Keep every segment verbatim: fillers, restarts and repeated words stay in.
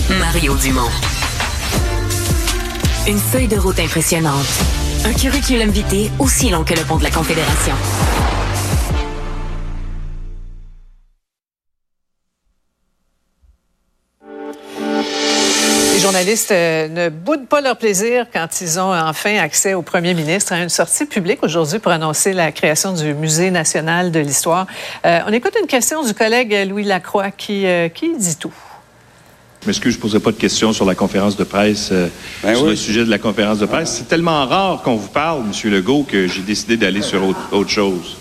Mario Dumont. Une feuille de route impressionnante. Un curriculum vitae aussi long que le pont de la Confédération. Les journalistes euh, ne boudent pas leur plaisir quand ils ont enfin accès au premier ministre à une sortie publique aujourd'hui pour annoncer la création du Musée national de l'histoire. Euh, on écoute une question du collègue Louis Lacroix qui, euh, qui dit tout. Je m'excuse, je ne posais pas de questions sur la conférence de presse, euh, ben sur oui. le sujet de la conférence de presse. C'est tellement rare qu'on vous parle, M. Legault, que j'ai décidé d'aller sur autre, autre chose.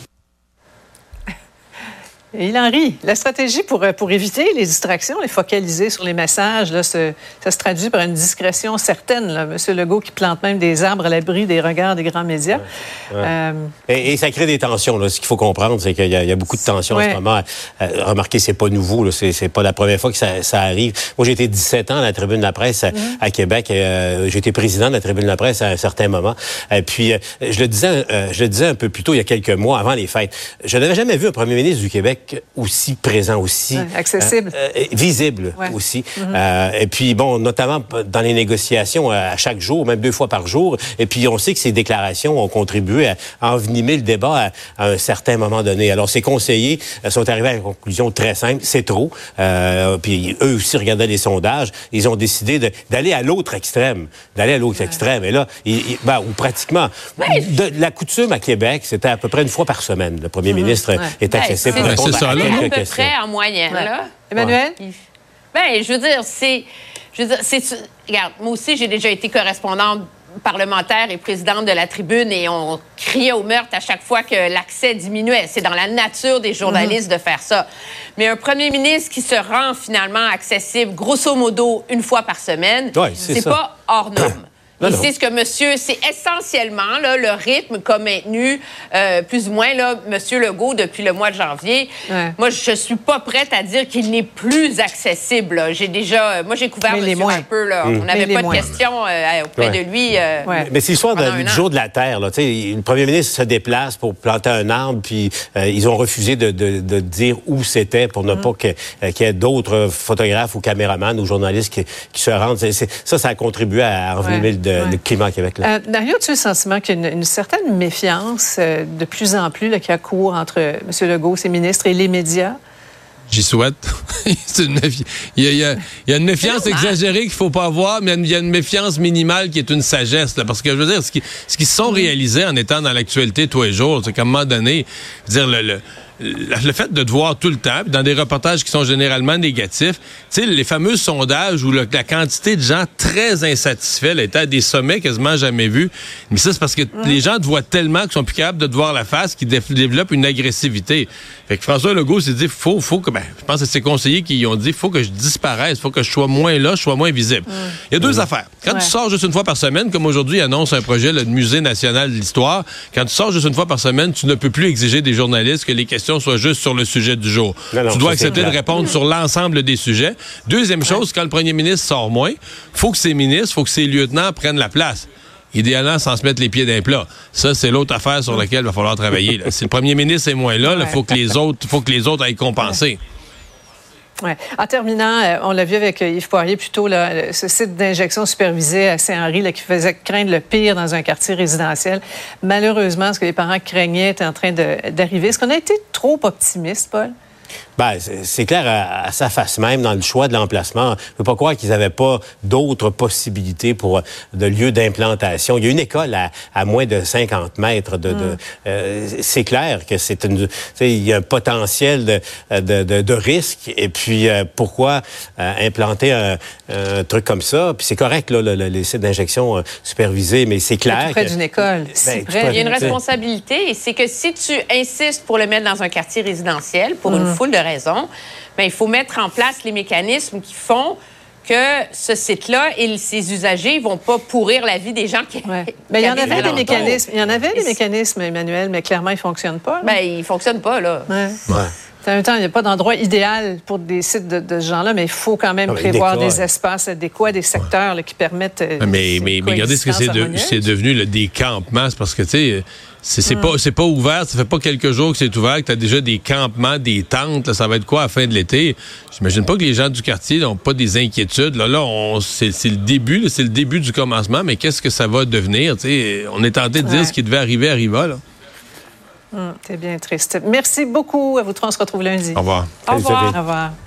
Et il en rit. La stratégie pour, pour éviter les distractions, les focaliser sur les messages, là, ce, ça se traduit par une discrétion certaine. Là. M. Legault qui plante même des arbres à l'abri des regards des grands médias. Ouais. Ouais. Euh... Et, et ça crée des tensions. Là. Ce qu'il faut comprendre, c'est qu'il y a, il y a beaucoup de tensions ouais. en ce moment. Euh, remarquez, c'est pas nouveau. Là. C'est, c'est pas la première fois que ça, ça arrive. Moi, j'ai été dix-sept ans à la Tribune de la presse à, mm-hmm. à Québec. Euh, j'ai été président de la Tribune de la presse à un certain moment. Et puis, euh, je le disais, euh, je le disais un peu plus tôt, il y a quelques mois, avant les fêtes. Je n'avais jamais vu un premier ministre du Québec aussi présent, aussi... Ouais, accessible. Euh, euh, visible ouais. aussi. Mm-hmm. Euh, et puis, bon, notamment dans les négociations à chaque jour, même deux fois par jour. Et puis, on sait que ces déclarations ont contribué à envenimer le débat à, à un certain moment donné. Alors, ces conseillers sont arrivés à une conclusion très simple. C'est trop. Euh, puis, eux aussi regardaient les sondages. Ils ont décidé de, d'aller à l'autre extrême. D'aller à l'autre ouais. extrême. Et là, ils, ils, ben, ou pratiquement... Ouais. De, la coutume à Québec, c'était à peu près une fois par semaine. Le premier mm-hmm. ministre ouais. est accessible ben, pour répondre à à peu près en moyenne, ouais. là. Emmanuel? Ouais. Bien, je veux dire, c'est... Je veux dire, c'est... Regarde, moi aussi, j'ai déjà été correspondante parlementaire et présidente de la Tribune et on criait au meurtre à chaque fois que l'accès diminuait. C'est dans la nature des journalistes mm-hmm. de faire ça. Mais un premier ministre qui se rend finalement accessible, grosso modo, une fois par semaine, ouais, c'est, c'est pas hors norme. Non, non. C'est ce que monsieur, c'est essentiellement là, le rythme qu'a maintenu euh, plus ou moins là, monsieur Legault depuis le mois de janvier. Ouais. Moi, je suis pas prête à dire qu'il n'est plus accessible. Là. J'ai déjà, moi, j'ai couvert monsieur un peu. Là. Mmh. On n'avait pas de questions euh, auprès ouais. de lui. Euh, ouais. Mais c'est l'histoire de, du jour de la Terre. Là. Le premier ministre se déplace pour planter un arbre, puis euh, ils ont refusé de, de, de dire où c'était pour ne mmh. pas que, euh, qu'il y ait d'autres photographes ou caméramans ou journalistes qui, qui se rendent. C'est, c'est, ça, ça a contribué à envenimer ouais. de, Ouais. le climat à Québec. Là. Euh, Mario, tu as le sentiment qu'il y a une, une certaine méfiance euh, de plus en plus là, qui accourt entre M. Legault, ses ministres et les médias? J'y souhaite. C'est une méfi... il, y a, il, y a, il y a une méfiance exagérée qu'il ne faut pas avoir, mais il y a une méfiance minimale qui est une sagesse. Là, parce que, je veux dire, ce, qui, ce qu'ils se sont réalisés en étant dans l'actualité tous les jours, c'est qu'à un moment donné, je veux dire, le... le le fait de te voir tout le temps, dans des reportages qui sont généralement négatifs, tu sais, les fameux sondages où le, la quantité de gens très insatisfaits était à des sommets quasiment jamais vus. Mais ça, c'est parce que mmh. les gens te voient tellement qu'ils sont plus capables de te voir la face qu'ils dé- développent une agressivité. Fait que François Legault s'est dit, faut, faut que, ben, je pense que c'est ses conseillers qui ont dit, faut que je disparaisse, faut que je sois moins là, je sois moins visible. Mmh. Il y a deux mmh. affaires. Quand ouais. tu sors juste une fois par semaine, comme aujourd'hui, il annonce un projet, le Musée national de l'histoire, quand tu sors juste une fois par semaine, tu ne peux plus exiger des journalistes que les questions soit juste sur le sujet du jour. Non, non, tu dois accepter de répondre sur l'ensemble des sujets. Deuxième chose, quand le premier ministre sort moins, faut que ses ministres, faut que ses lieutenants prennent la place. Idéalement, sans se mettre les pieds dans les plats. Ça, c'est l'autre affaire sur laquelle il va falloir travailler. Là. Si le premier ministre est moins là, il faut que les autres, faut que les autres aillent compenser. Ouais. En terminant, euh, on l'a vu avec euh, Yves Poirier plus tôt, là, ce site d'injection supervisée à Saint-Henri là, qui faisait craindre le pire dans un quartier résidentiel. Malheureusement, ce que les parents craignaient est en train de, d'arriver. Est-ce qu'on a été trop optimiste, Paul? Ben, c'est, c'est clair à, à sa face même dans le choix de l'emplacement. On ne peut pas croire qu'ils n'avaient pas d'autres possibilités pour de lieux d'implantation. Il y a une école à, à moins de cinquante mètres. De, mm. de, euh, c'est clair que c'est une, il y a un potentiel de, de, de, de risque. Et puis, euh, pourquoi euh, implanter un, un truc comme ça? Puis c'est correct, là, le, le, les sites d'injection euh, supervisés, mais c'est clair. Tout près que, d'une école. Ben, près. Il y a une responsabilité, et c'est que si tu insistes pour le mettre dans un quartier résidentiel, pour mm. une foule de raisons, bien, il faut mettre en place les mécanismes qui font que ce site-là et ses usagers ne vont pas pourrir la vie des gens qui... Ouais. Bien, il y en avait des mécanismes, il y en avait des mécanismes, Emmanuel, mais clairement, ils ne fonctionnent pas. Bien, ils ne fonctionnent pas, là. Ouais. Ouais. En même temps, il n'y a pas d'endroit idéal pour des sites de, de ce genre-là, mais il faut quand même non, prévoir des, des espaces adéquats, des secteurs là, qui permettent... Euh, mais, mais, mais regardez ce que c'est, de, c'est devenu, là, des campements. C'est parce que, tu sais, c'est, c'est, mm. pas, c'est pas ouvert, ça fait pas quelques jours que c'est ouvert, que tu as déjà des campements, des tentes. Là, ça va être quoi à la fin de l'été? J'imagine pas que les gens du quartier n'ont pas des inquiétudes. Là, là on, c'est, c'est le début, là, c'est le début du commencement, mais qu'est-ce que ça va devenir? T'sais, on est tenté de dire ouais. ce qui devait arriver arriva, là. Hum, c'est bien triste. Merci beaucoup à vous trois. On se retrouve lundi. Au revoir. Au revoir. Au revoir.